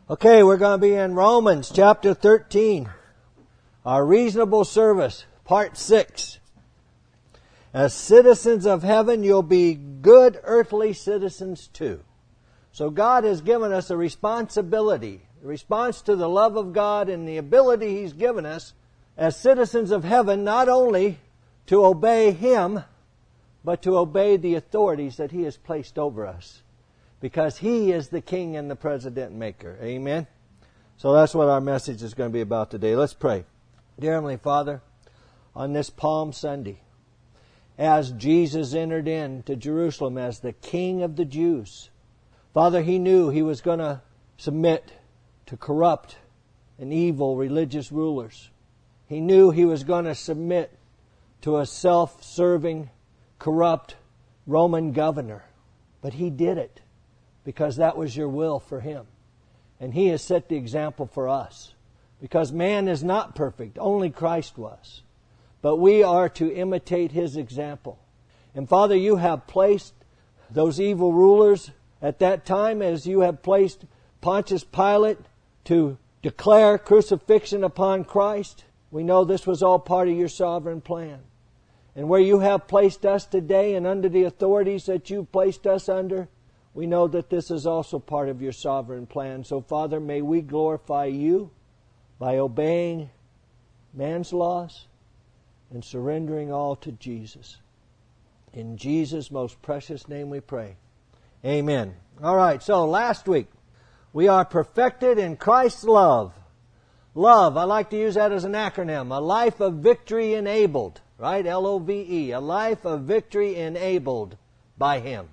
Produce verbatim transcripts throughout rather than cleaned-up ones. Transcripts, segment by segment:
Okay, we're going to be in Romans chapter thirteen. Our reasonable service, part six. As citizens of heaven, you'll be good earthly citizens too. So God has given us a responsibility, a response to the love of God and the ability He's given us as citizens of heaven, not only to obey Him, but to obey the authorities that He has placed over us. Because He is the King and the President Maker. Amen? So that's what our message is going to be about today. Let's pray. Dear Heavenly Father, on this Palm Sunday, as Jesus entered into Jerusalem as the King of the Jews, Father, He knew He was going to submit to corrupt and evil religious rulers. He knew He was going to submit to a self-serving, corrupt Roman governor. But He did it because that was your will for Him. And He has set the example for us. Because man is not perfect, only Christ was. But we are to imitate His example. And Father, You have placed those evil rulers at that time, as You have placed Pontius Pilate to declare crucifixion upon Christ. We know this was all part of Your sovereign plan. And where You have placed us today and under the authorities that You've placed us under, we know that this is also part of Your sovereign plan. So, Father, may we glorify You by obeying man's laws and surrendering all to Jesus. In Jesus' most precious name we pray. Amen. All right, so last week, we are perfected in Christ's love. Love, I like to use that as an acronym. A life of victory enabled, right? L O V E. A life of victory enabled by Him.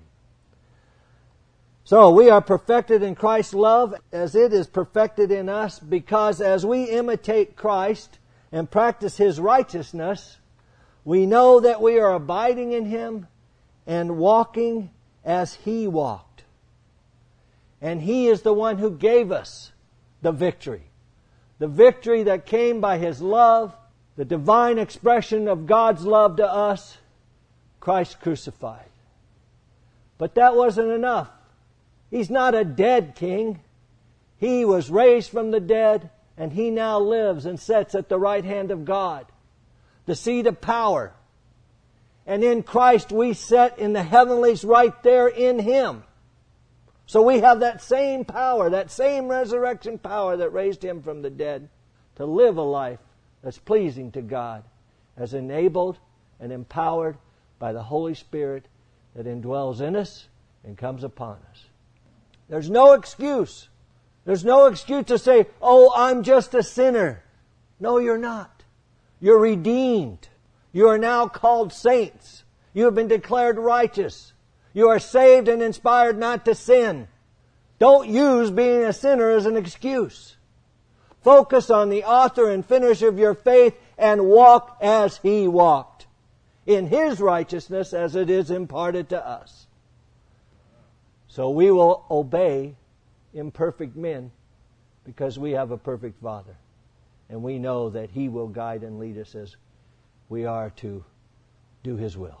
So we are perfected in Christ's love as it is perfected in us, because as we imitate Christ and practice His righteousness, we know that we are abiding in Him and walking as He walked. And He is the one who gave us the victory. The victory that came by His love, the divine expression of God's love to us, Christ crucified. But that wasn't enough. He's not a dead king. He was raised from the dead, and He now lives and sits at the right hand of God, the seat of power. And in Christ we sit in the heavenlies right there in Him. So we have that same power, that same resurrection power that raised Him from the dead, to live a life that's pleasing to God, as enabled and empowered by the Holy Spirit that indwells in us and comes upon us. There's no excuse. There's no excuse to say, oh, I'm just a sinner. No, you're not. You're redeemed. You are now called saints. You have been declared righteous. You are saved and inspired not to sin. Don't use being a sinner as an excuse. Focus on the author and finisher of your faith and walk as He walked, in His righteousness as it is imparted to us. So we will obey imperfect men because we have a perfect Father. And we know that He will guide and lead us as we are to do His will.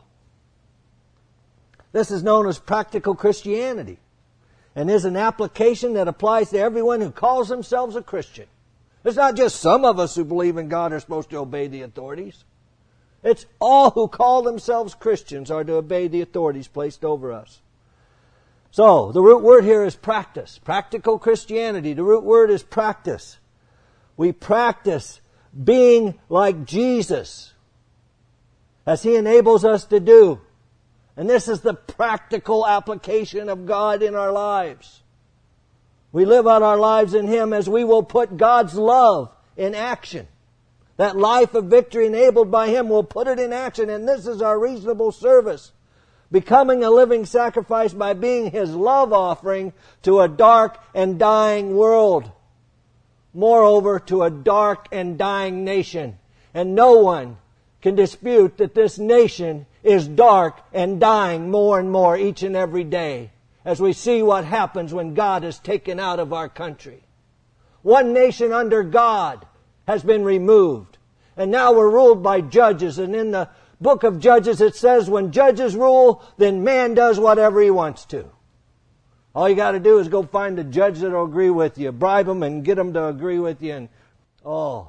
This is known as practical Christianity, and is an application that applies to everyone who calls themselves a Christian. It's not just some of us who believe in God are supposed to obey the authorities. It's all who call themselves Christians are to obey the authorities placed over us. So, the root word here is practice. Practical Christianity. The root word is practice. We practice being like Jesus, as He enables us to do. And this is the practical application of God in our lives. We live out our lives in Him as we will put God's love in action. That life of victory enabled by Him, will put it in action. And this is our reasonable service. Becoming a living sacrifice by being His love offering to a dark and dying world. Moreover, to a dark and dying nation. And no one can dispute that this nation is dark and dying more and more each and every day, as we see what happens when God is taken out of our country. One nation under God has been removed. And now we're ruled by judges. And in the book of Judges it says when judges rule, then man does whatever he wants to. All you got to do is go find a judge that will agree with you. Bribe them and get them to agree with you. And oh,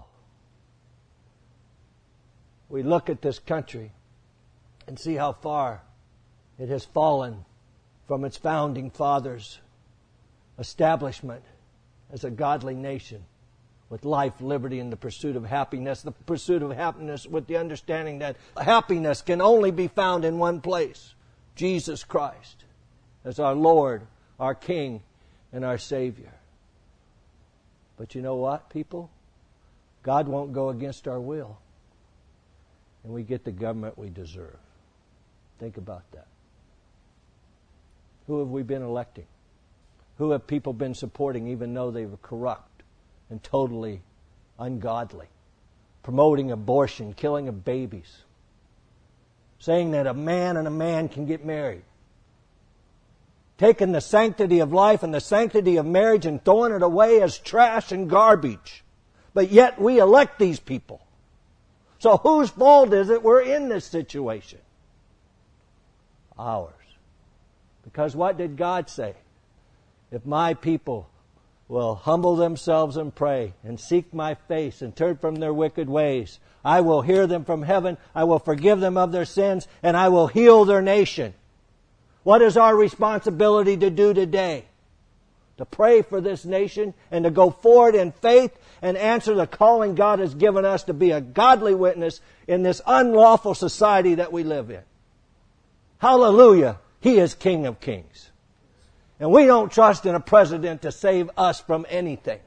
we look at this country and see how far it has fallen from its founding fathers' establishment as a godly nation with life, liberty, and the pursuit of happiness. The pursuit of happiness with the understanding that happiness can only be found in one place, Jesus Christ, as our Lord, our King, and our Savior. But you know what, people? God won't go against our will. And we get the government we deserve. Think about that. Who have we been electing? Who have people been supporting even though they were corrupt and totally ungodly? Promoting abortion, killing of babies. Saying that a man and a man can get married. Taking the sanctity of life and the sanctity of marriage and throwing it away as trash and garbage. But yet we elect these people. So whose fault is it we're in this situation? Ours. Because what did God say? If my people will humble themselves and pray and seek my face and turn from their wicked ways, I will hear them from heaven, I will forgive them of their sins, and I will heal their nation. What is our responsibility to do today? To pray for this nation and to go forward in faith and answer the calling God has given us to be a godly witness in this unlawful society that we live in. Hallelujah! He is King of Kings. And we don't trust in a president to save us from anything.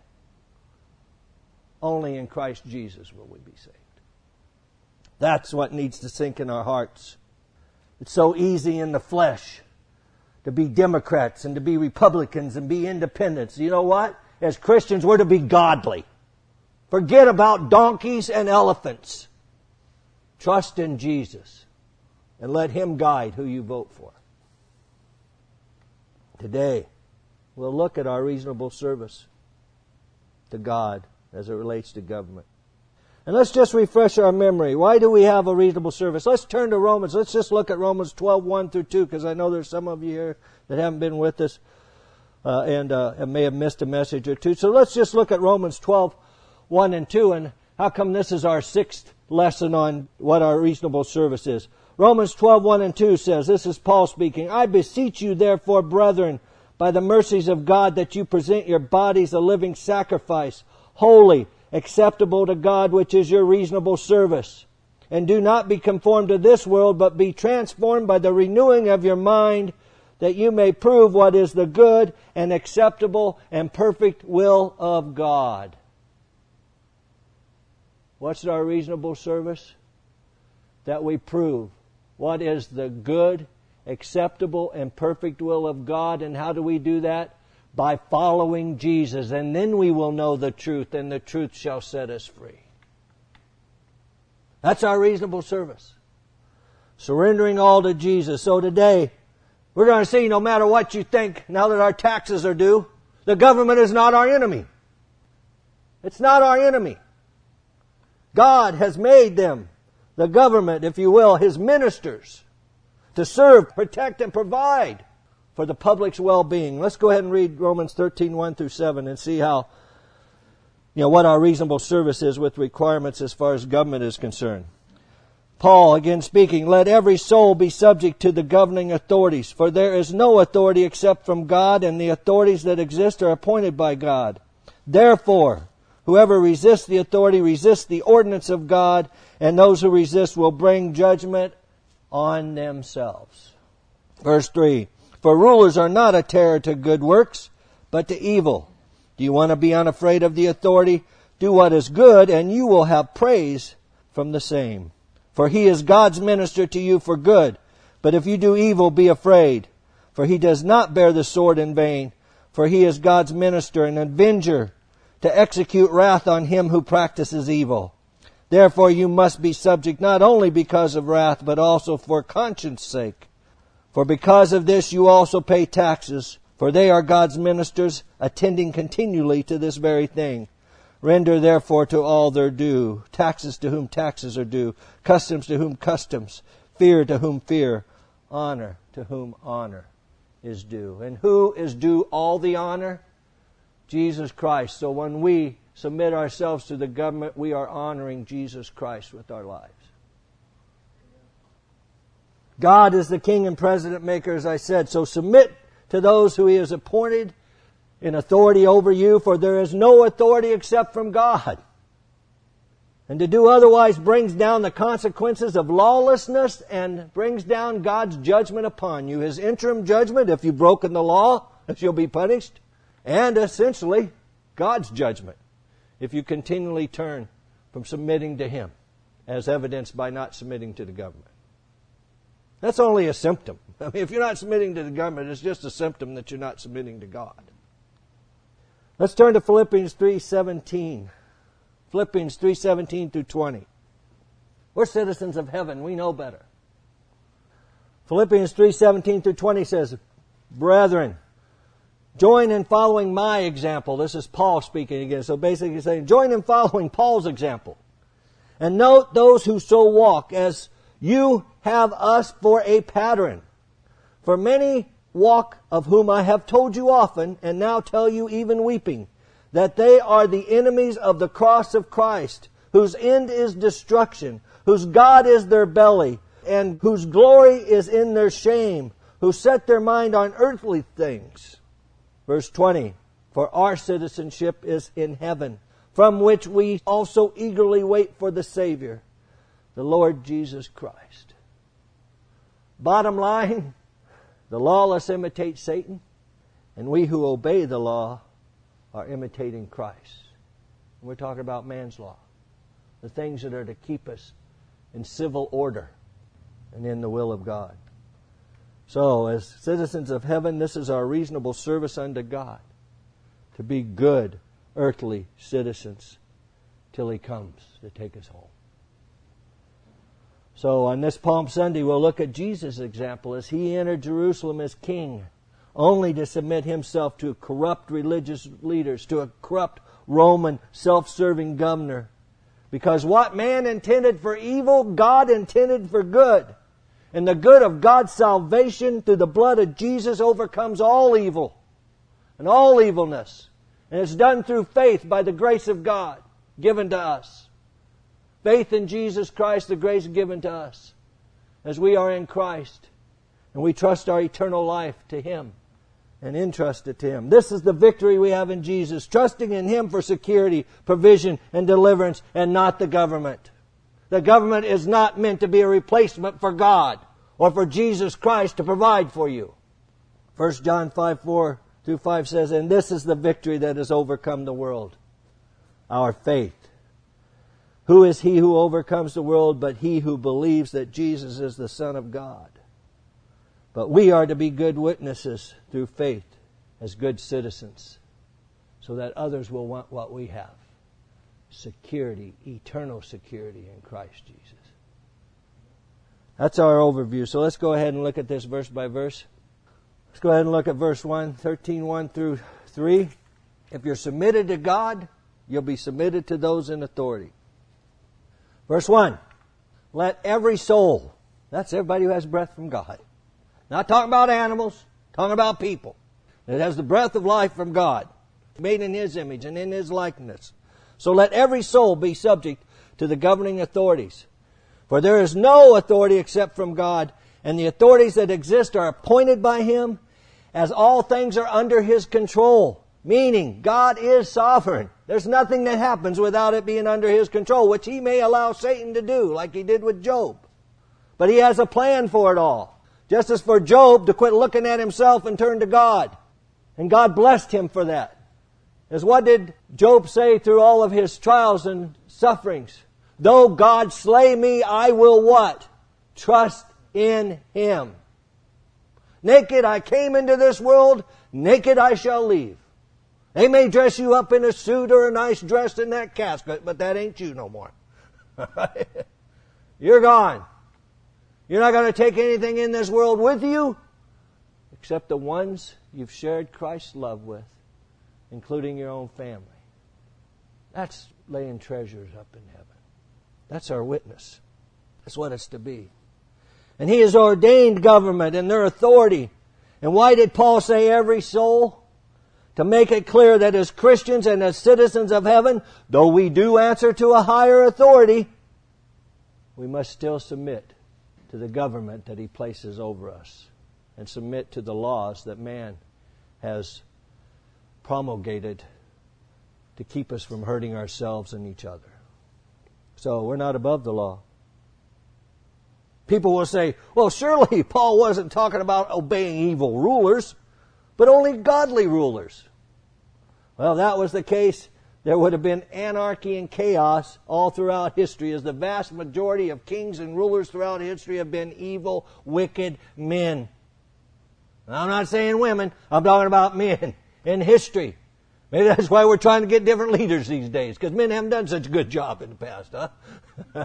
Only in Christ Jesus will we be saved. That's what needs to sink in our hearts. It's so easy in the flesh to be Democrats and to be Republicans and be independents. You know what? As Christians, we're to be godly. Forget about donkeys and elephants. Trust in Jesus and let Him guide who you vote for. Today, we'll look at our reasonable service to God as it relates to government. And let's just refresh our memory. Why do we have a reasonable service? Let's turn to Romans. Let's just look at Romans twelve, one through two, because I know there's some of you here that haven't been with us uh, and, uh, and may have missed a message or two. So let's just look at Romans twelve, one and two, and how come this is our sixth lesson on what our reasonable service is. Romans twelve, one and two says, this is Paul speaking, I beseech you therefore, brethren, by the mercies of God, that you present your bodies a living sacrifice, holy, acceptable to God, which is your reasonable service. And do not be conformed to this world, but be transformed by the renewing of your mind, that you may prove what is the good and acceptable and perfect will of God. What's our reasonable service? That we prove what is the good, acceptable, and perfect will of God. And how do we do that? By following Jesus. And then we will know the truth, and the truth shall set us free. That's our reasonable service. Surrendering all to Jesus. So today, we're going to see, no matter what you think, now that our taxes are due, the government is not our enemy. It's not our enemy. God has made them, the government, if you will, His ministers, to serve, protect, and provide for the public's well-being. Let's go ahead and read Romans thirteen, one through seven and see how, you know, what our reasonable service is with requirements as far as government is concerned. Paul, again speaking, let every soul be subject to the governing authorities, for there is no authority except from God, and the authorities that exist are appointed by God. Therefore, whoever resists the authority resists the ordinance of God, and those who resist will bring judgment on themselves. Verse three, for rulers are not a terror to good works, but to evil. Do you want to be unafraid of the authority? Do what is good, and you will have praise from the same. For he is God's minister to you for good. But if you do evil, be afraid. For he does not bear the sword in vain. For he is God's minister, an avenger, to execute wrath on him who practices evil. Therefore you must be subject not only because of wrath, but also for conscience sake. For because of this you also pay taxes, for they are God's ministers, attending continually to this very thing. Render therefore to all their due, taxes to whom taxes are due, customs to whom customs, fear to whom fear, honor to whom honor is due. And who is due all the honor? Jesus Christ. So when we submit ourselves to the government, we are honoring Jesus Christ with our lives. God is the king and president maker, as I said. So submit to those who He has appointed in authority over you, for there is no authority except from God. And to do otherwise brings down the consequences of lawlessness and brings down God's judgment upon you. His interim judgment, if you've broken the law, that you'll be punished. And essentially, God's judgment, if you continually turn from submitting to Him, as evidenced by not submitting to the government. That's only a symptom. I mean, if you're not submitting to the government, it's just a symptom that you're not submitting to God. Let's turn to Philippians three seventeen. Philippians three seventeen through twenty. We're citizens of heaven. We know better. Philippians three seventeen through twenty says, Brethren, join in following my example. This is Paul speaking again. So basically he's saying, join in following Paul's example. And note those who so walk, as you have us for a pattern. For many walk, of whom I have told you often, and now tell you even weeping, that they are the enemies of the cross of Christ, whose end is destruction, whose God is their belly, and whose glory is in their shame, who set their mind on earthly things. Verse twenty, for our citizenship is in heaven, from which we also eagerly wait for the Savior, the Lord Jesus Christ. Bottom line, the lawless imitate Satan, and we who obey the law are imitating Christ. We're talking about man's law, the things that are to keep us in civil order and in the will of God. So, as citizens of heaven, this is our reasonable service unto God, to be good earthly citizens till He comes to take us home. So on this Palm Sunday, we'll look at Jesus' example as He entered Jerusalem as king, only to submit Himself to corrupt religious leaders, to a corrupt Roman self-serving governor. Because what man intended for evil, God intended for good. And the good of God's salvation through the blood of Jesus overcomes all evil and all evilness. And it's done through faith by the grace of God given to us. Faith in Jesus Christ, the grace given to us as we are in Christ. And we trust our eternal life to Him and entrust it to Him. This is the victory we have in Jesus, trusting in Him for security, provision, and deliverance, and not the government. The government is not meant to be a replacement for God or for Jesus Christ to provide for you. First John five, four through five says, and this is the victory that has overcome the world, our faith. Who is he who overcomes the world but he who believes that Jesus is the Son of God? But we are to be good witnesses through faith as good citizens, so that others will want what we have. Security, eternal security in Christ Jesus. That's our overview. So let's go ahead and look at this verse by verse. Let's go ahead and look at verse one, thirteen, one through three. If you're submitted to God, you'll be submitted to those in authority. Verse one, let every soul, that's everybody who has breath from God. Not talking about animals, talking about people. It has the breath of life from God, made in His image and in His likeness. So let every soul be subject to the governing authorities. For there is no authority except from God, and the authorities that exist are appointed by Him, as all things are under His control. Meaning, God is sovereign. There's nothing that happens without it being under His control, which He may allow Satan to do, like He did with Job. But He has a plan for it all. Just as for Job to quit looking at himself and turn to God. And God blessed him for that. As what did Job say through all of his trials and sufferings? Though God slay me, I will what? Trust in Him. Naked I came into this world, naked I shall leave. They may dress you up in a suit or a nice dress in that casket, but that ain't you no more. You're gone. You're not going to take anything in this world with you except the ones you've shared Christ's love with, including your own family. That's laying treasures up in heaven. That's our witness. That's what it's to be. And He has ordained government and their authority And why did Paul say every soul? To make it clear that as Christians and as citizens of heaven, though we do answer to a higher authority, we must still submit to the government that He places over us and submit to the laws that man has promulgated to keep us from hurting ourselves and each other. So we're not above the law. People will say, well, surely Paul wasn't talking about obeying evil rulers, but only godly rulers. Well, that was the case. There would have been anarchy and chaos all throughout history, as the vast majority of kings and rulers throughout history have been evil, wicked men. And I'm not saying women, I'm talking about men in history. Maybe that's why we're trying to get different leaders these days, because men haven't done such a good job in the past, huh?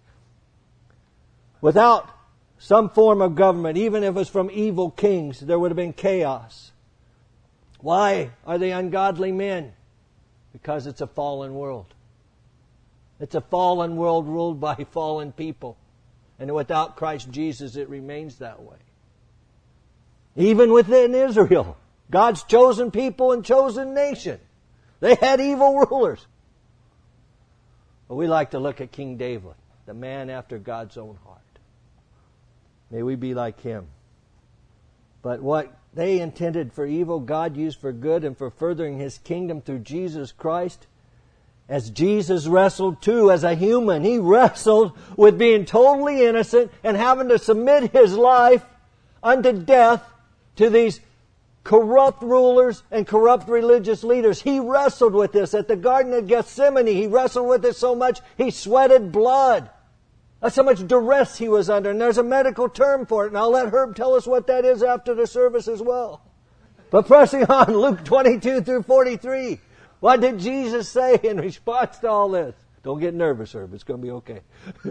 Without some form of government, even if it's from evil kings, there would have been chaos. Why are they ungodly men? Because it's a fallen world. It's a fallen world ruled by fallen people. And without Christ Jesus, it remains that way. Even within Israel, God's chosen people and chosen nation, they had evil rulers. But we like to look at King David, the man after God's own heart. May we be like him. But what they intended for evil, God used for good and for furthering His kingdom through Jesus Christ. As Jesus wrestled too as a human, He wrestled with being totally innocent and having to submit His life unto death to these corrupt rulers and corrupt religious leaders. He wrestled with this at the Garden of Gethsemane. He wrestled with it so much he sweated blood. That's how much duress he was under. And there's a medical term for it. And I'll let Herb tell us what that is after the service as well. But pressing on, Luke twenty-two through forty-three. What did Jesus say in response to all this? Don't get nervous, Herb. It's going to be okay.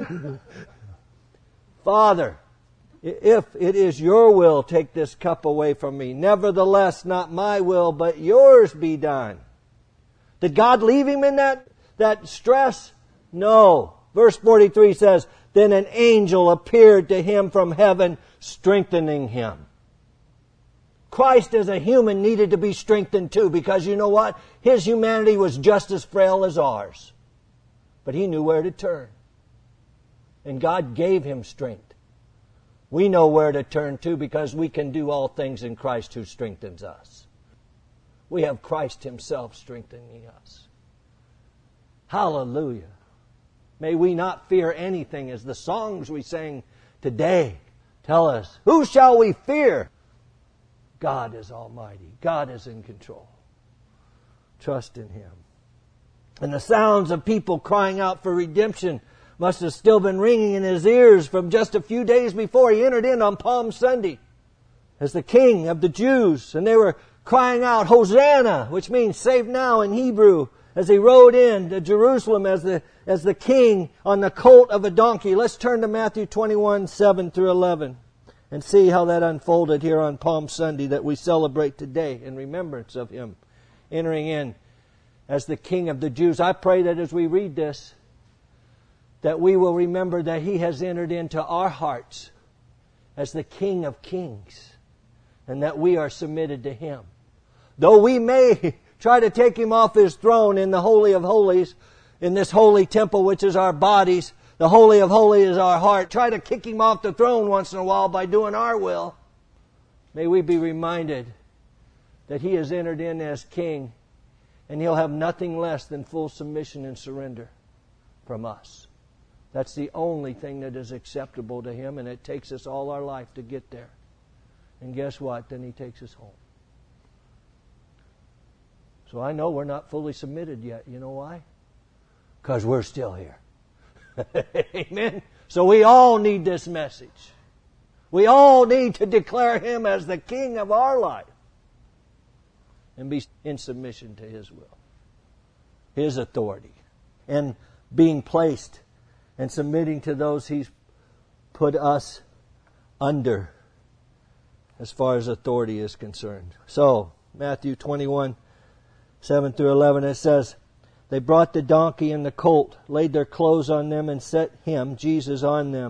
Father, if it is your will, take this cup away from me. Nevertheless, not my will, but yours be done. Did God leave him in that, that stress? No. Verse forty-three says, then an angel appeared to him from heaven, strengthening him. Christ as a human needed to be strengthened too, because you know what? His humanity was just as frail as ours. But He knew where to turn. And God gave him strength. We know where to turn to because we can do all things in Christ who strengthens us. We have Christ Himself strengthening us. Hallelujah. May we not fear anything, as the songs we sang today tell us. Who shall we fear? God is almighty. God is in control. Trust in Him. And the sounds of people crying out for redemption must have still been ringing in his ears from just a few days before he entered in on Palm Sunday as the King of the Jews. And they were crying out, Hosanna, which means save now in Hebrew, as he rode in to Jerusalem as the, as the king on the colt of a donkey. Let's turn to Matthew twenty-one, seven through eleven and see how that unfolded here on Palm Sunday that we celebrate today in remembrance of Him entering in as the King of the Jews. I pray that as we read this, that we will remember that He has entered into our hearts as the King of Kings, and that we are submitted to Him. Though we may try to take Him off His throne in the Holy of Holies, in this holy temple which is our bodies, the Holy of Holies is our heart, try to kick Him off the throne once in a while by doing our will. May we be reminded that He has entered in as King, and He'll have nothing less than full submission and surrender from us. That's the only thing that is acceptable to Him, and it takes us all our life to get there. And guess what? Then He takes us home. So I know we're not fully submitted yet. You know why? Because we're still here. Amen? So we all need this message. We all need to declare Him as the King of our life and be in submission to His will, His authority, and being placed and submitting to those He's put us under as far as authority is concerned. So, Matthew twenty-one, seven through eleven, it says, they brought the donkey and the colt, laid their clothes on them, and set Him, Jesus, on them.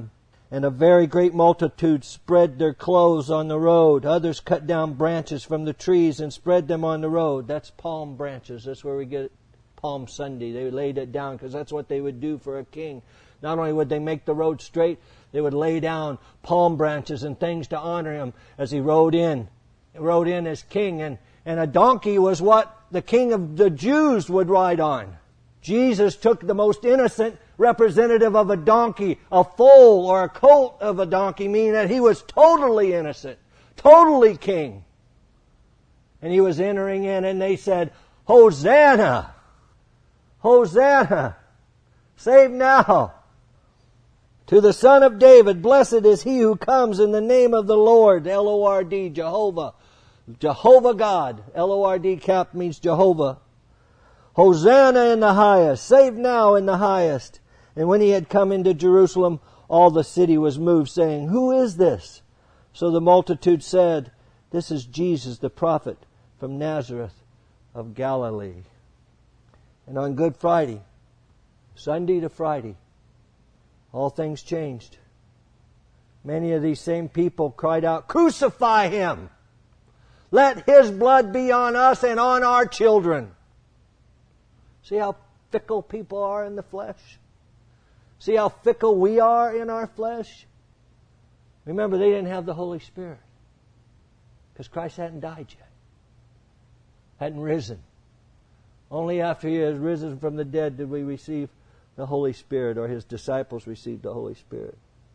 And a very great multitude spread their clothes on the road. Others cut down branches from the trees and spread them on the road. That's palm branches. That's where we get Palm Sunday. They laid it down because that's what they would do for a king. Not only would they make the road straight, they would lay down palm branches and things to honor him as he rode in. He rode in as king. And, and a donkey was what the king of the Jews would ride on. Jesus took the most innocent representative of a donkey, a foal or a colt of a donkey, meaning that he was totally innocent, totally king. And he was entering in and they said, Hosanna! Hosanna! Save now! To the Son of David, blessed is he who comes in the name of the Lord, L O R D, Jehovah. Jehovah God, L O R D cap means Jehovah. Hosanna in the highest, save now in the highest. And when he had come into Jerusalem, all the city was moved, saying, Who is this? So the multitude said, This is Jesus the prophet from Nazareth of Galilee. And on Good Friday, Sunday to Friday, all things changed. Many of these same people cried out, Crucify him! Let his blood be on us and on our children. See how fickle people are in the flesh? See how fickle we are in our flesh? Remember, they didn't have the Holy Spirit because Christ hadn't died yet, hadn't risen. Only after He has risen from the dead did we receive the Holy Spirit, or His disciples received the Holy Spirit.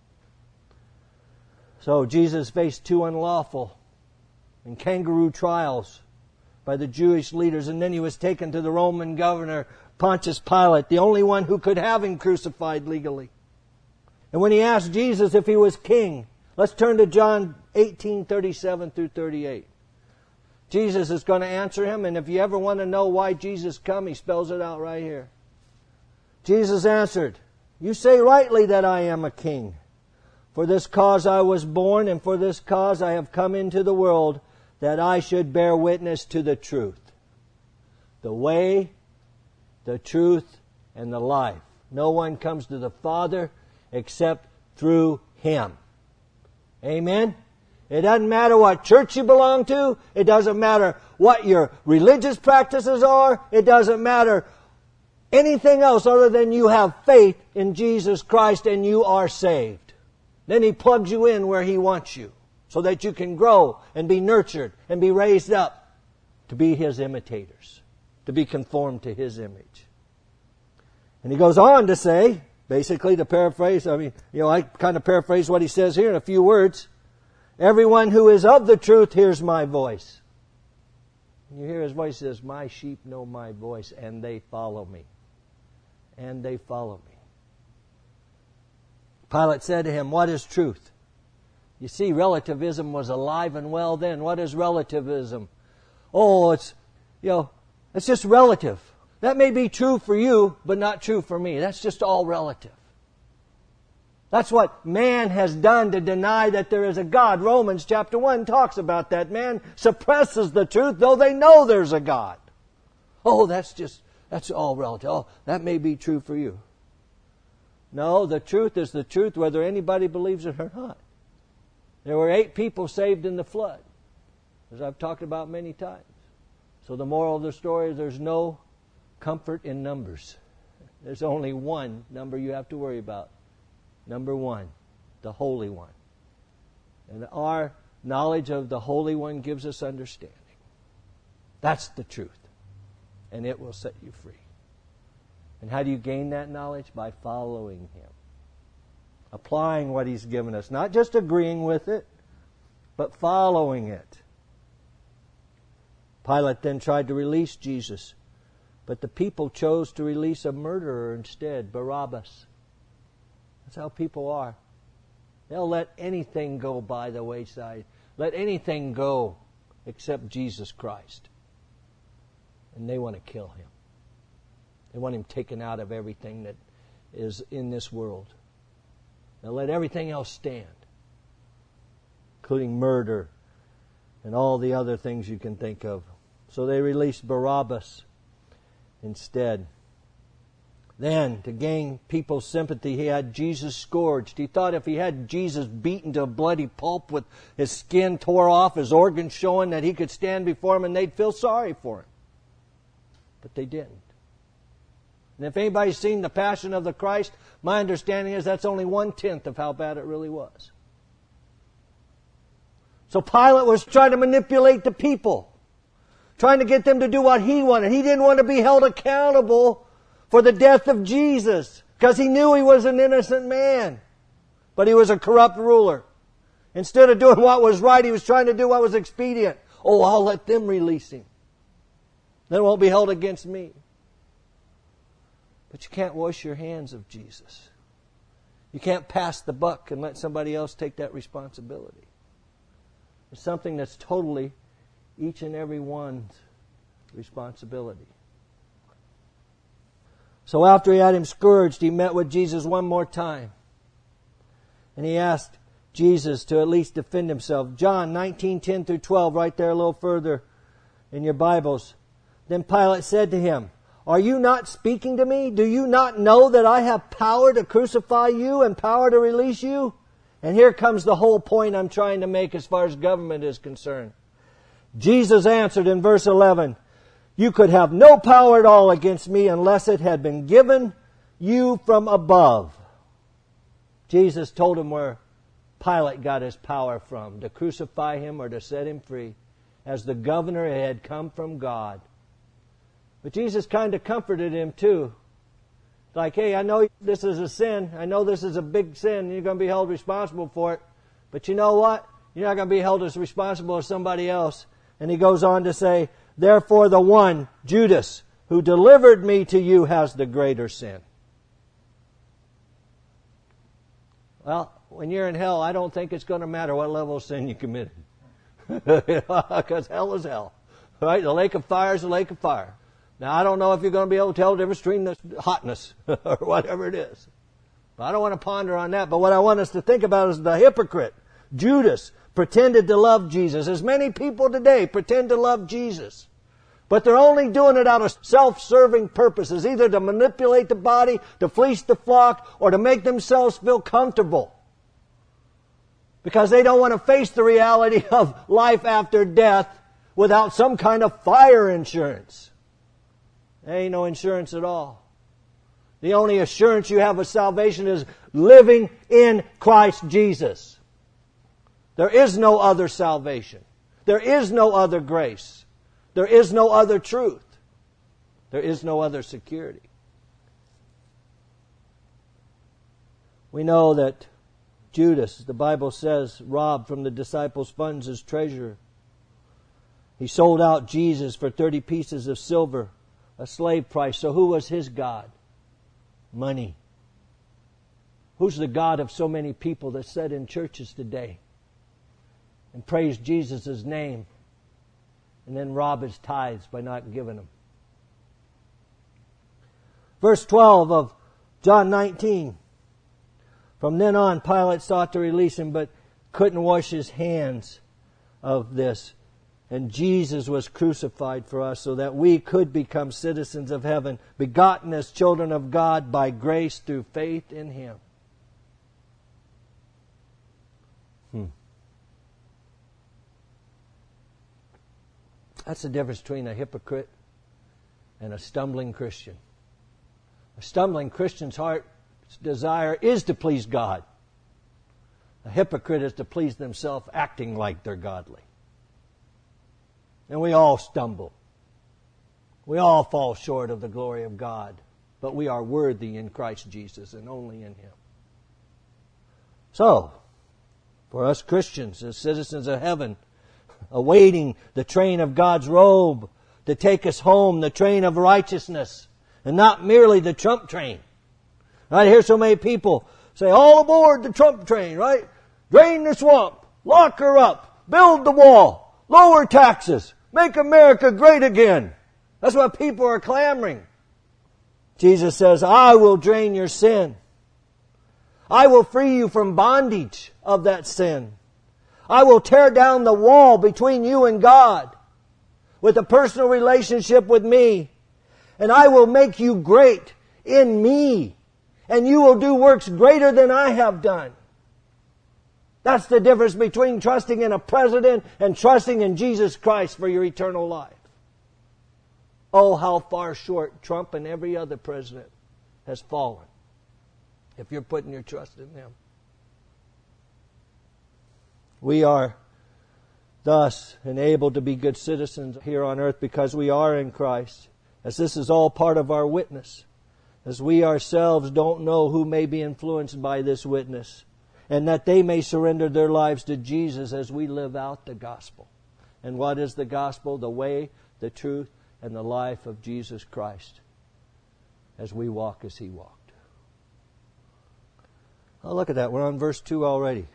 So Jesus faced two unlawful and kangaroo trials by the Jewish leaders, and then He was taken to the Roman governor, Pontius Pilate, the only one who could have Him crucified legally. And when he asked Jesus if He was king, let's turn to John eighteen, thirty-seven through thirty-eight. Jesus is going to answer him, and if you ever want to know why Jesus come, He spells it out right here. Jesus answered, You say rightly that I am a king. For this cause I was born, and for this cause I have come into the world, that I should bear witness to the truth. The way, the truth, and the life. No one comes to the Father except through Him. Amen? It doesn't matter what church you belong to. It doesn't matter what your religious practices are. It doesn't matter anything else other than you have faith in Jesus Christ and you are saved. Then He plugs you in where He wants you, so that you can grow and be nurtured and be raised up to be His imitators, to be conformed to His image. And He goes on to say, basically to paraphrase, I mean, you know, I kind of paraphrase what He says here in a few words. Everyone who is of the truth hears my voice. And you hear His voice, He says, My sheep know my voice and they follow me. And they follow me. Pilate said to Him, What is truth? You see, relativism was alive and well then. What is relativism? Oh, it's, you know, it's just relative. That may be true for you, but not true for me. That's just all relative. That's what man has done to deny that there is a God. Romans chapter one talks about that. Man suppresses the truth, though they know there's a God. Oh, that's just, that's all relative. Oh, that may be true for you. No, the truth is the truth whether anybody believes it or not. There were eight people saved in the flood, as I've talked about many times. So the moral of the story is there's no comfort in numbers. There's only one number you have to worry about. Number one, the Holy One. And our knowledge of the Holy One gives us understanding. That's the truth. And it will set you free. And how do you gain that knowledge? By following Him. Applying what He's given us. Not just agreeing with it, but following it. Pilate then tried to release Jesus, but the people chose to release a murderer instead, Barabbas. That's how people are. They'll let anything go by the wayside. Let anything go except Jesus Christ. And they want to kill Him. They want Him taken out of everything that is in this world. They'll let everything else stand, including murder and all the other things you can think of. So they released Barabbas instead. Then, to gain people's sympathy, he had Jesus scourged. He thought if he had Jesus beaten to a bloody pulp with his skin tore off, his organs showing, that he could stand before him and they'd feel sorry for him. But they didn't. And if anybody's seen the Passion of the Christ, my understanding is that's only one-tenth of how bad it really was. So Pilate was trying to manipulate the people, trying to get them to do what he wanted. He didn't want to be held accountable for the death of Jesus, because he knew he was an innocent man. But he was a corrupt ruler. Instead of doing what was right, he was trying to do what was expedient. Oh, I'll let them release him. Then it won't be held against me. But you can't wash your hands of Jesus. You can't pass the buck and let somebody else take that responsibility. It's something that's totally each and every one's responsibility. So after he had him scourged, he met with Jesus one more time. And he asked Jesus to at least defend himself. John nineteen, ten through twelve, right there a little further in your Bibles. Then Pilate said to him, "Are you not speaking to me? Do you not know that I have power to crucify you and power to release you?" And here comes the whole point I'm trying to make as far as government is concerned. Jesus answered in verse eleven, "You could have no power at all against me unless it had been given you from above." Jesus told him where Pilate got his power from, to crucify him or to set him free. As the governor, it had come from God. But Jesus kind of comforted him too. Like, hey, I know this is a sin. I know this is a big sin. You're going to be held responsible for it. But you know what? You're not going to be held as responsible as somebody else. And he goes on to say, "Therefore the one, Judas, who delivered me to you has the greater sin." Well, when you're in hell, I don't think it's going to matter what level of sin you committed. Because hell is hell. Right? The lake of fire is the lake of fire. Now, I don't know if you're going to be able to tell the difference between the hotness or whatever it is. But I don't want to ponder on that. But what I want us to think about is the hypocrite. Judas pretended to love Jesus. As many people today pretend to love Jesus. But they're only doing it out of self-serving purposes, either to manipulate the body, to fleece the flock, or to make themselves feel comfortable. Because they don't want to face the reality of life after death without some kind of fire insurance. There ain't no insurance at all. The only assurance you have of salvation is living in Christ Jesus. There is no other salvation. There is no other grace. There is no other truth. There is no other security. We know that Judas, the Bible says, robbed from the disciples' funds his treasure. He sold out Jesus for thirty pieces of silver, a slave price. So who was his God? Money. Who's the God of so many people that sit in churches today and praise Jesus' name and then rob his tithes by not giving them? Verse twelve of John nineteen. From then on, Pilate sought to release him, but couldn't wash his hands of this. And Jesus was crucified for us so that we could become citizens of heaven, begotten as children of God by grace through faith in Him. Hmm. That's the difference between a hypocrite and a stumbling Christian. A stumbling Christian's heart's desire is to please God. A hypocrite is to please themselves, acting like they're godly. And we all stumble. We all fall short of the glory of God. But we are worthy in Christ Jesus and only in Him. So, for us Christians, as citizens of heaven, awaiting the train of God's robe to take us home, the train of righteousness, and not merely the Trump train. I hear so many people say, all aboard the Trump train, right? Drain the swamp, lock her up, build the wall, lower taxes, make America great again. That's what people are clamoring. Jesus says, I will drain your sin. I will free you from bondage of that sin. I will tear down the wall between you and God with a personal relationship with me. And I will make you great in me, and you will do works greater than I have done. That's the difference between trusting in a president and trusting in Jesus Christ for your eternal life. Oh, how far short Trump and every other president has fallen if you're putting your trust in them. We are thus enabled to be good citizens here on earth because we are in Christ, as this is all part of our witness, as we ourselves don't know who may be influenced by this witness, and that they may surrender their lives to Jesus as we live out the gospel. And what is the gospel? The way, the truth, and the life of Jesus Christ as we walk as He walked. Oh, look at that. We're on verse two already.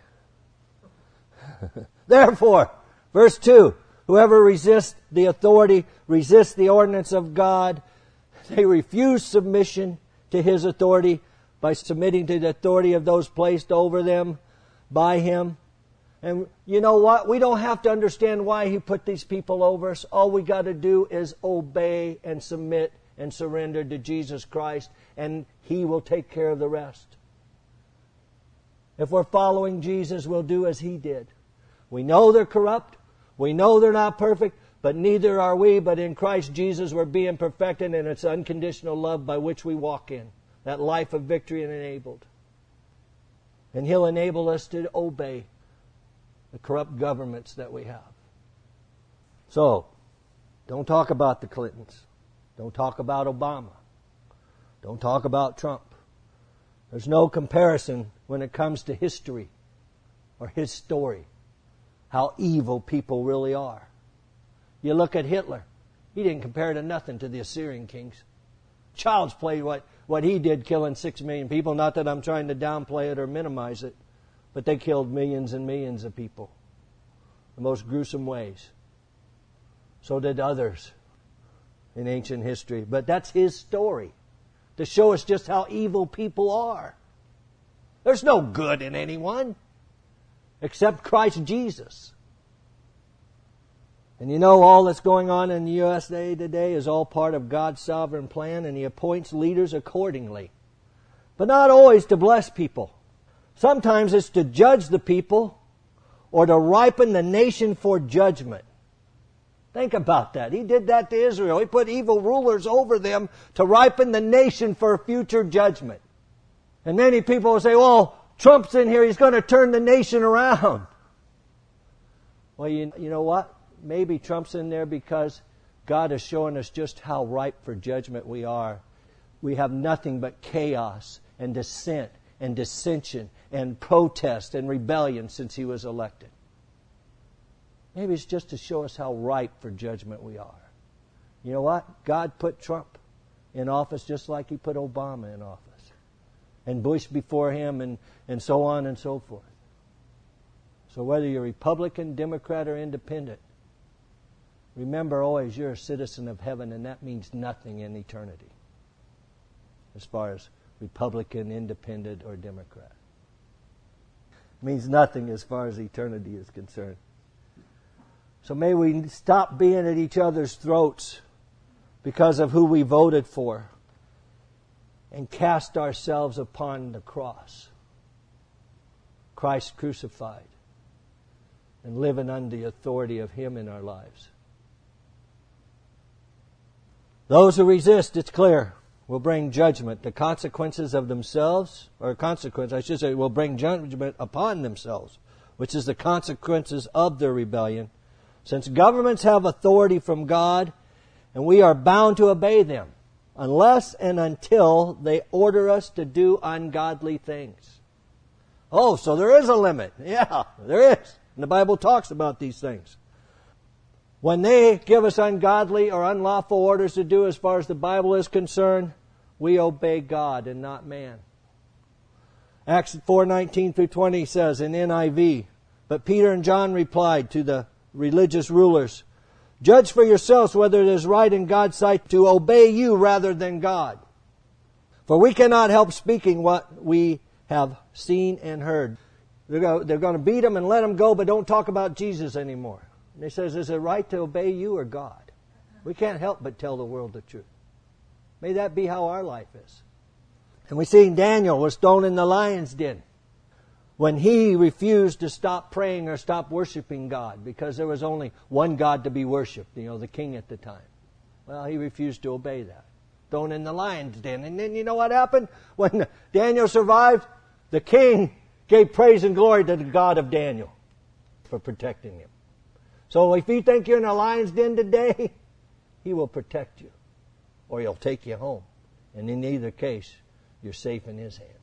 Therefore, verse two, whoever resists the authority, resists the ordinance of God. They refuse submission to His authority by submitting to the authority of those placed over them by Him. And you know what? We don't have to understand why He put these people over us. All we got to do is obey and submit and surrender to Jesus Christ, and He will take care of the rest. If we're following Jesus, we'll do as He did. We know they're corrupt. We know they're not perfect, but neither are we. But in Christ Jesus, we're being perfected, and it's unconditional love by which we walk in. That life of victory and enabled. And He'll enable us to obey the corrupt governments that we have. So, don't talk about the Clintons. Don't talk about Obama. Don't talk about Trump. There's no comparison when it comes to history or his story, how evil people really are. You look at Hitler. He didn't compare to nothing to the Assyrian kings. Child's play what, what he did, killing six million people. Not that I'm trying to downplay it or minimize it, but they killed millions and millions of people in the most gruesome ways. So did others in ancient history. But that's his story, to show us just how evil people are. There's no good in anyone except Christ Jesus. And you know, all that's going on in the U S A today is all part of God's sovereign plan, and He appoints leaders accordingly. But not always to bless people. Sometimes it's to judge the people or to ripen the nation for judgment. Think about that. He did that to Israel. He put evil rulers over them to ripen the nation for future judgment. And many people will say, well, Trump's in here, he's going to turn the nation around. Well, you, you know what? Maybe Trump's in there because God is showing us just how ripe for judgment we are. We have nothing but chaos and dissent and dissension and protest and rebellion since He was elected. Maybe it's just to show us how ripe for judgment we are. You know what? God put Trump in office just like He put Obama in office. And Bush before him, and, and so on and so forth. So whether you're Republican, Democrat, or Independent, remember always you're a citizen of heaven, and that means nothing in eternity as far as Republican, Independent, or Democrat. It means nothing as far as eternity is concerned. So may we stop being at each other's throats because of who we voted for, and cast ourselves upon the cross, Christ crucified, and living under the authority of Him in our lives. Those who resist, it's clear, will bring judgment. The consequences of themselves, or consequence, I should say, will bring judgment upon themselves, which is the consequences of their rebellion. Since governments have authority from God, and we are bound to obey them, unless and until they order us to do ungodly things. Oh, so there is a limit. Yeah, there is. And the Bible talks about these things. When they give us ungodly or unlawful orders to do as far as the Bible is concerned, we obey God and not man. Acts four nineteen through twenty says in N I V, but Peter and John replied to the religious rulers, judge for yourselves whether it is right in God's sight to obey you rather than God. For we cannot help speaking what we have seen and heard. They're going, they're going to beat them and let them go, but don't talk about Jesus anymore. And he says, is it right to obey you or God? We can't help but tell the world the truth. May that be how our life is. And we see Daniel was thrown in the lion's den when he refused to stop praying or stop worshiping God, because there was only one God to be worshipped, you know, the king at the time. Well, he refused to obey that. Thrown in the lion's den. And then you know what happened? When Daniel survived, the king gave praise and glory to the God of Daniel for protecting him. So if you think you're in a lion's den today, he will protect you, or he'll take you home. And in either case, you're safe in his hands.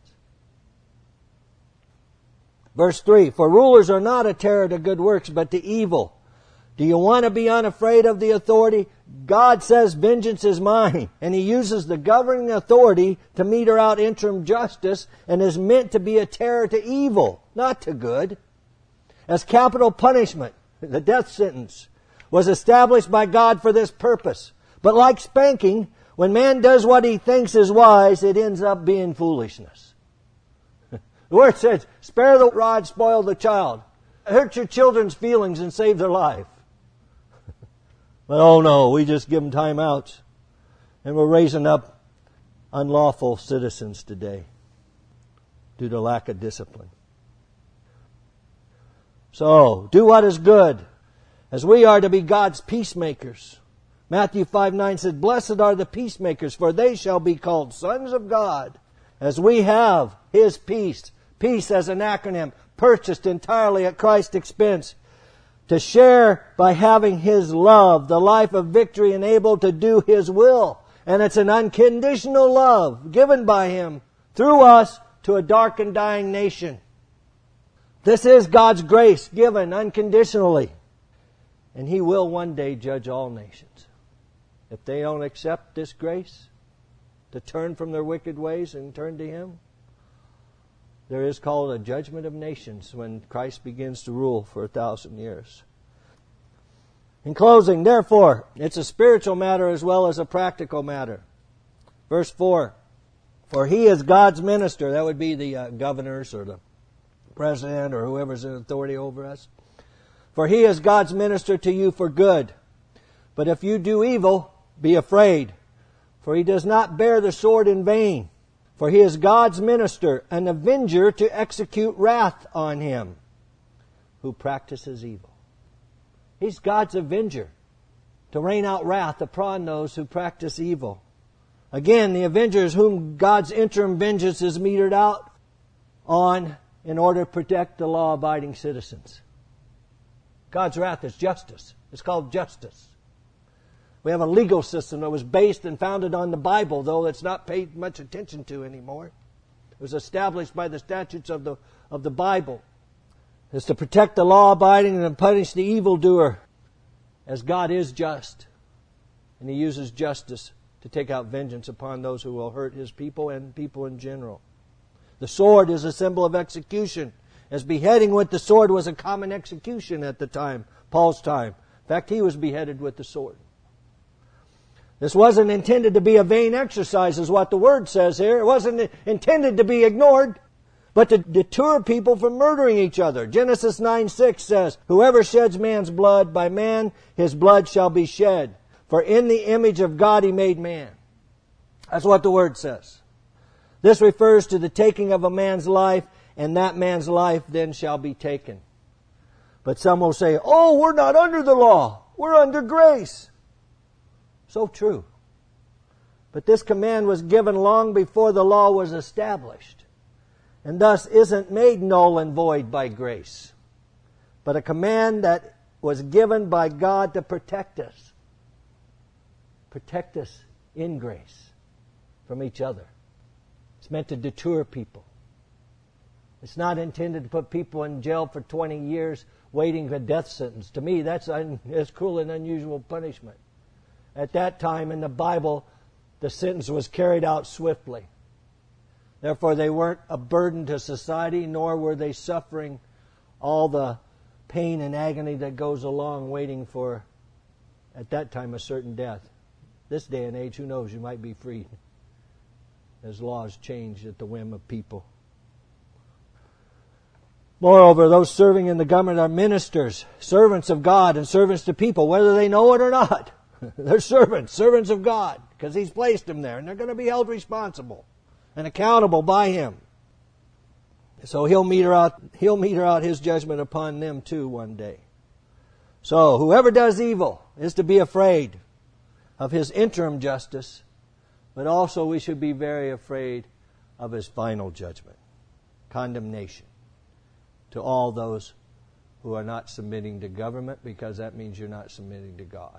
Verse three, for rulers are not a terror to good works, but to evil. Do you want to be unafraid of the authority? God says vengeance is mine. And he uses the governing authority to meter out interim justice and is meant to be a terror to evil, not to good. As capital punishment, the death sentence was established by God for this purpose. But like spanking, when man does what he thinks is wise, it ends up being foolishness. The word says, spare the rod, spoil the child. Hurt your children's feelings and save their life. But oh no, we just give them timeouts. And we're raising up unlawful citizens today due to lack of discipline. So, do what is good, as we are to be God's peacemakers. Matthew five nine says, blessed are the peacemakers, for they shall be called sons of God. As we have His peace, peace as an acronym, purchased entirely at Christ's expense, to share by having His love, the life of victory, and able to do His will. And it's an unconditional love given by Him through us to a dark and dying nation. This is God's grace given unconditionally. And He will one day judge all nations. If they don't accept this grace, to turn from their wicked ways and turn to Him, there is called a judgment of nations when Christ begins to rule for a thousand years. In closing, therefore, it's a spiritual matter as well as a practical matter. Verse four, for He is God's minister. That would be the uh, governors or the president or whoever's in authority over us. For He is God's minister to you for good. But if you do evil, be afraid. For He does not bear the sword in vain. For He is God's minister, an avenger to execute wrath on him who practices evil. He's God's avenger to rain out wrath upon those who practice evil. Again, the avengers whom God's interim vengeance is metered out on in order to protect the law-abiding citizens. God's wrath is justice. It's called justice. We have a legal system that was based and founded on the Bible, though it's not paid much attention to anymore. It was established by the statutes of the of the Bible. It's to protect the law-abiding and to punish the evildoer, as God is just. And He uses justice to take out vengeance upon those who will hurt His people and people in general. The sword is a symbol of execution, as beheading with the sword was a common execution at the time, Paul's time. In fact, he was beheaded with the sword. This wasn't intended to be a vain exercise, is what the Word says here. It wasn't intended to be ignored, but to deter people from murdering each other. Genesis nine six says, whoever sheds man's blood, by man his blood shall be shed. For in the image of God He made man. That's what the Word says. This refers to the taking of a man's life, and that man's life then shall be taken. But some will say, oh, we're not under the law. We're under grace. So true. But this command was given long before the law was established, and thus isn't made null and void by grace, but a command that was given by God to protect us. Protect us in grace from each other. It's meant to deter people. It's not intended to put people in jail for twenty years waiting for a death sentence. To me, that's, un, that's cruel and unusual punishment. At that time in the Bible, the sentence was carried out swiftly. Therefore, they weren't a burden to society, nor were they suffering all the pain and agony that goes along waiting for, at that time, a certain death. This day and age, who knows, you might be freed as laws change at the whim of people. Moreover, those serving in the government are ministers, servants of God and servants to people, whether they know it or not. They're servants, servants of God, because He's placed them there, and they're going to be held responsible. and accountable by Him. So He'll meter out, He'll meter out His judgment upon them too one day. So whoever does evil is to be afraid of His interim justice, but also we should be very afraid of His final judgment, condemnation to all those who are not submitting to government, because that means you're not submitting to God.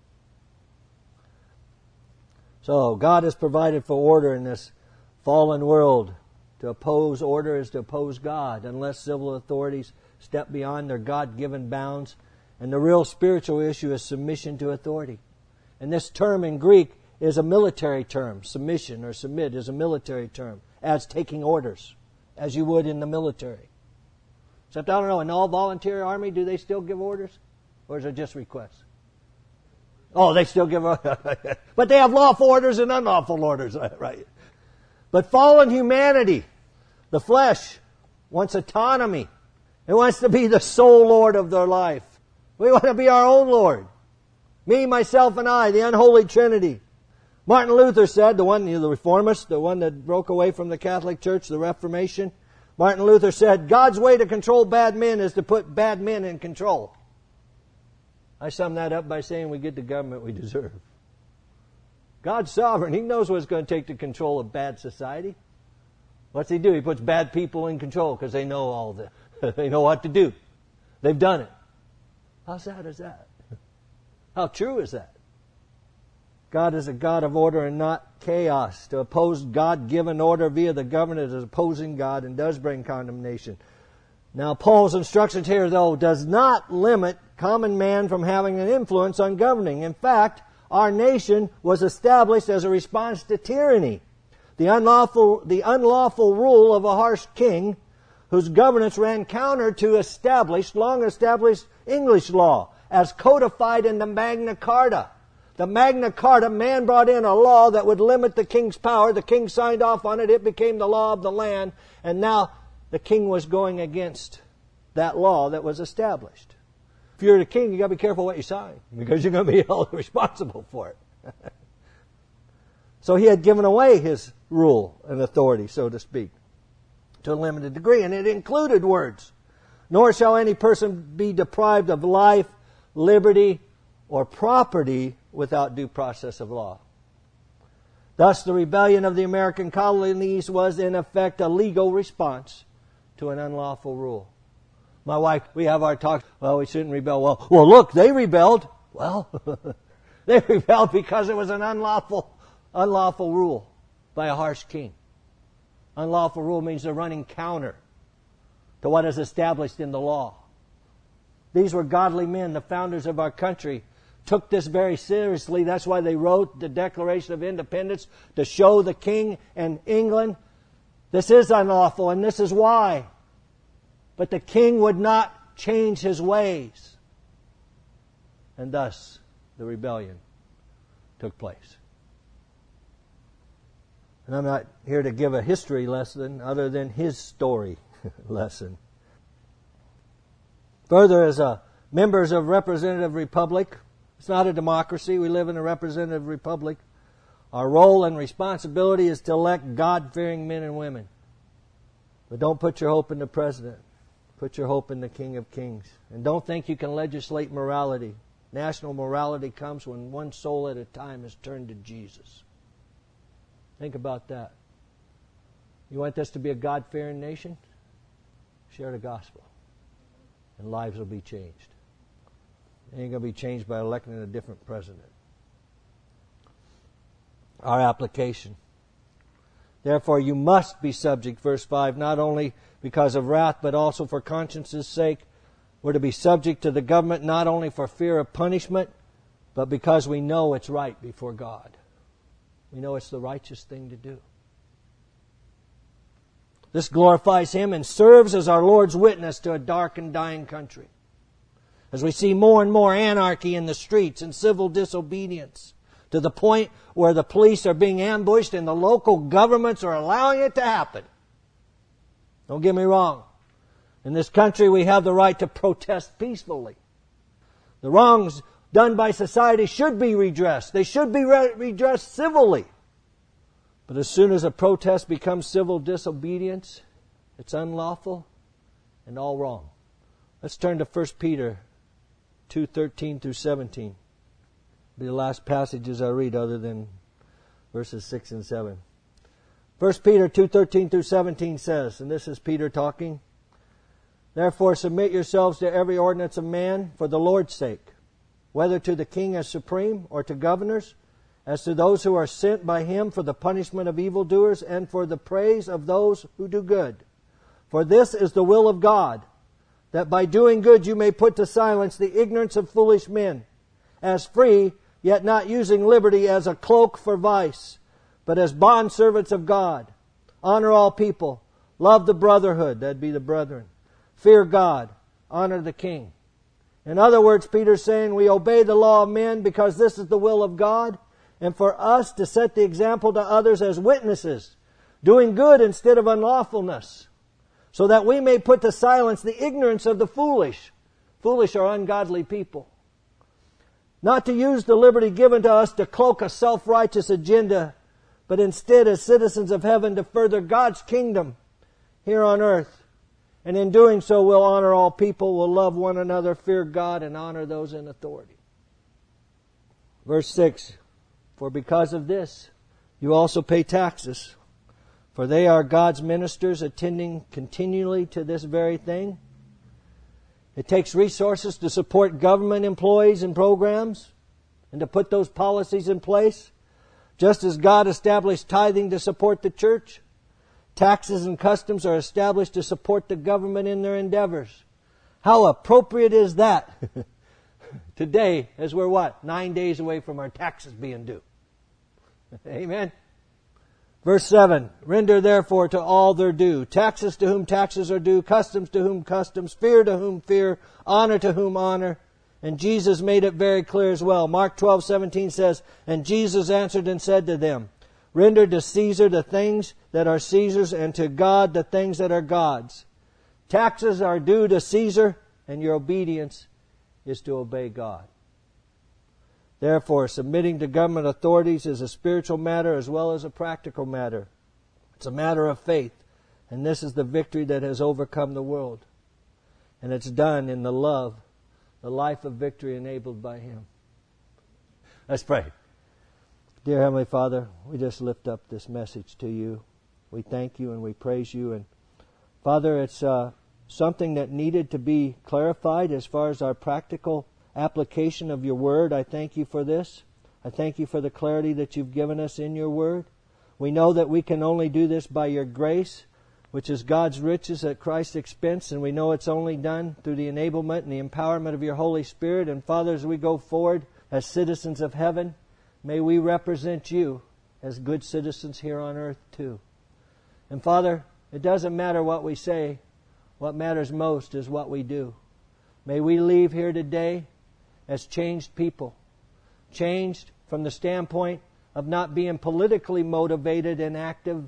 So God has provided for order in this fallen world. To oppose order is to oppose God, unless civil authorities step beyond their God-given bounds. And the real spiritual issue is submission to authority. And this term in Greek is a military term. Submission or submit is a military term, as taking orders, as you would in the military. Except, I don't know, in all volunteer army, do they still give orders? Or is it just requests? Oh, they still give orders. But they have lawful orders and unlawful orders, right? But fallen humanity, the flesh, wants autonomy. It wants to be the sole Lord of their life. We want to be our own Lord. Me, myself, and I, the unholy Trinity. Martin Luther said, the one, the reformist, the one that broke away from the Catholic Church, the Reformation, Martin Luther said, God's way to control bad men is to put bad men in control. I sum that up by saying we get the government we deserve. God's sovereign. He knows what it's going to take to control a bad society. What's He do? He puts bad people in control because they know all the, they know what to do. They've done it. How sad is that? How true is that? God is a God of order and not chaos. To oppose God-given order via the government is opposing God and does bring condemnation. Now, Paul's instructions here, though, does not limit common man from having an influence on governing. In fact, our nation was established as a response to tyranny, the unlawful, the unlawful rule of a harsh king whose governance ran counter to established, long-established English law, as codified in the Magna Carta. The Magna Carta, man brought in a law that would limit the king's power. The king signed off on it. It became the law of the land. And now the king was going against that law that was established. If you're the king, you've got to be careful what you sign, because you're going to be held responsible for it. So he had given away his rule and authority, so to speak, to a limited degree. And it included words. Nor shall any person be deprived of life, liberty, or property without due process of law. Thus, the rebellion of the American colonies was, in effect, a legal response to an unlawful rule. My wife, we have our talk, well, we shouldn't rebel. Well, well, look, they rebelled. Well, they rebelled because it was an unlawful, unlawful rule by a harsh king. Unlawful rule means they're running counter to what is established in the law. These were godly men, the founders of our country, took this very seriously. That's why they wrote the Declaration of Independence, to show the king and England, this is unlawful and this is why. But the king would not change his ways. And thus, the rebellion took place. And I'm not here to give a history lesson other than his story lesson. Further, as a members of representative republic, it's not a democracy. We live in a representative republic. Our role and responsibility is to elect God-fearing men and women. But don't put your hope in the president. Put your hope in the King of Kings. And don't think you can legislate morality. National morality comes when one soul at a time is turned to Jesus. Think about that. You want this to be a God-fearing nation? Share the gospel. And lives will be changed. It ain't going to be changed by electing a different president. Our application. Therefore, you must be subject, verse five, not only because of wrath, but also for conscience's sake. We're to be subject to the government not only for fear of punishment, but because we know it's right before God. We know it's the righteous thing to do. This glorifies Him and serves as our Lord's witness to a dark and dying country. As we see more and more anarchy in the streets and civil disobedience, to the point where the police are being ambushed and the local governments are allowing it to happen. Don't get me wrong. In this country we have the right to protest peacefully. The wrongs done by society should be redressed. They should be re- redressed civilly. But as soon as a protest becomes civil disobedience, it's unlawful and all wrong. Let's turn to First Peter two thirteen through seventeen. It'll be the last passages I read other than verses six and seven. First Peter two thirteen through seventeen says, and this is Peter talking, "Therefore submit yourselves to every ordinance of man for the Lord's sake, whether to the king as supreme or to governors, as to those who are sent by him for the punishment of evildoers and for the praise of those who do good. For this is the will of God, that by doing good you may put to silence the ignorance of foolish men, as free, yet not using liberty as a cloak for vice, but as bondservants of God. Honor all people, love the brotherhood," that'd be the brethren, "fear God, honor the king." In other words, Peter's saying we obey the law of men because this is the will of God, and for us to set the example to others as witnesses, doing good instead of unlawfulness, so that we may put to silence the ignorance of the foolish. Foolish are ungodly people. Not to use the liberty given to us to cloak a self-righteous agenda, but instead as citizens of heaven to further God's kingdom here on earth. And in doing so, we'll honor all people, we'll love one another, fear God, and honor those in authority. Verse six, "For because of this, you also pay taxes, for they are God's ministers attending continually to this very thing." It takes resources to support government employees and programs and to put those policies in place. Just as God established tithing to support the church, taxes and customs are established to support the government in their endeavors. How appropriate is that today as we're what? Nine days away from our taxes being due. Amen. Verse seven, "Render therefore to all their due, taxes to whom taxes are due, customs to whom customs, fear to whom fear, honor to whom honor." And Jesus made it very clear as well. Mark twelve seventeen says, "And Jesus answered and said to them, Render to Caesar the things that are Caesar's, and to God the things that are God's." Taxes are due to Caesar, and your obedience is to obey God. Therefore, submitting to government authorities is a spiritual matter as well as a practical matter. It's a matter of faith, and this is the victory that has overcome the world. And it's done in the love, the life of victory enabled by Him. Let's pray. Dear Heavenly Father, we just lift up this message to You. We thank You and we praise You. And Father, it's uh, something that needed to be clarified as far as our practical application of Your Word. I thank You for this. I thank You for the clarity that You've given us in Your Word. We know that we can only do this by Your grace, which is God's riches at Christ's expense, and we know it's only done through the enablement and the empowerment of Your Holy Spirit. And Father, as we go forward as citizens of heaven, may we represent You as good citizens here on earth too. And Father, it doesn't matter what we say. What matters most is what we do. May we leave here today as changed people. Changed from the standpoint of not being politically motivated and active,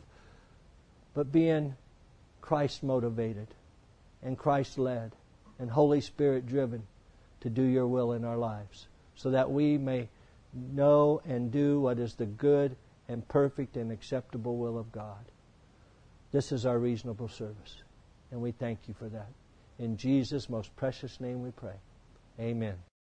but being Christ motivated and Christ led and Holy Spirit driven to do Your will in our lives, so that we may know and do what is the good and perfect and acceptable will of God. This is our reasonable service, and we thank You for that. In Jesus' most precious name we pray. Amen.